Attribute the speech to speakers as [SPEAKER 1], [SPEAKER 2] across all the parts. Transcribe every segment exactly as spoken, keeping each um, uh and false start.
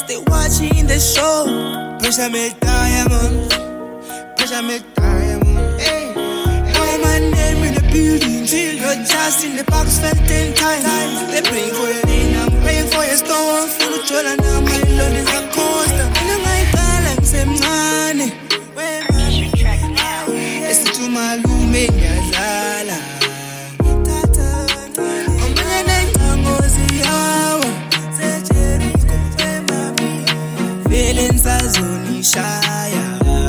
[SPEAKER 1] they watching the show. Pressure make diamonds, pressure make diamonds. Hey, now my name in the building, you're just in the box, spent ten times. They praying for your name, I'm praying for your stone. Full of joy and now my Lord is a coaster. And my balance and money. Listen to my lume ngiyadlala. Omanye nengozi yawo. Feelings azonishaya.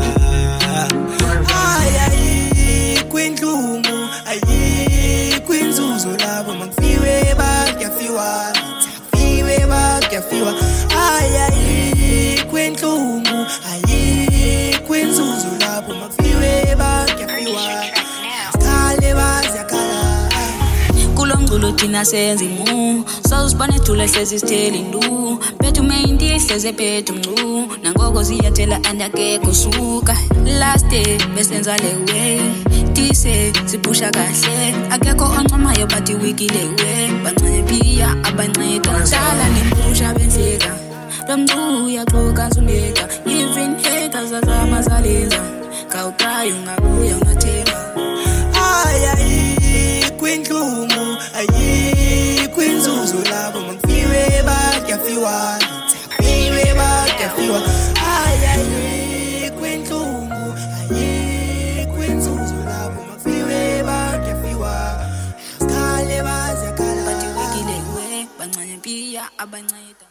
[SPEAKER 1] Ayayikho inhlungu, ayikho inzuzo lapho makufiwe bakuyafiwa. Fiwe bakuyafiwa. Ayayikho inhlungu, ayikho inzuzo lapho makufiwe bakuyafiwa. Kale baziyakhala.
[SPEAKER 2] Kulomculo thina senza imu sawusibane thula hlezi sithela indu bethu mayindi hleze bethu mcu nangoko ziyathela andakekho suka last day besenza lewe tise sipusha kahle akekho oncomayo bathi wikile we bancane pia abanceda dala nimpusha benhleka lomcu uyaxoka zumeka even haters azamazaleza kawuqayo ngabuya ngathemba.
[SPEAKER 1] Ayayikho inhlungu, ayikho inzuzo lapho makufiwe bakuyafiwa. Fiwe bakuyafiwa. Ayayikho inhlungu, ayikho inzuzo lapho makufiwe bakuyafiwa. Kale baziyakhala
[SPEAKER 2] bathi wikile we bancane pia abanceda.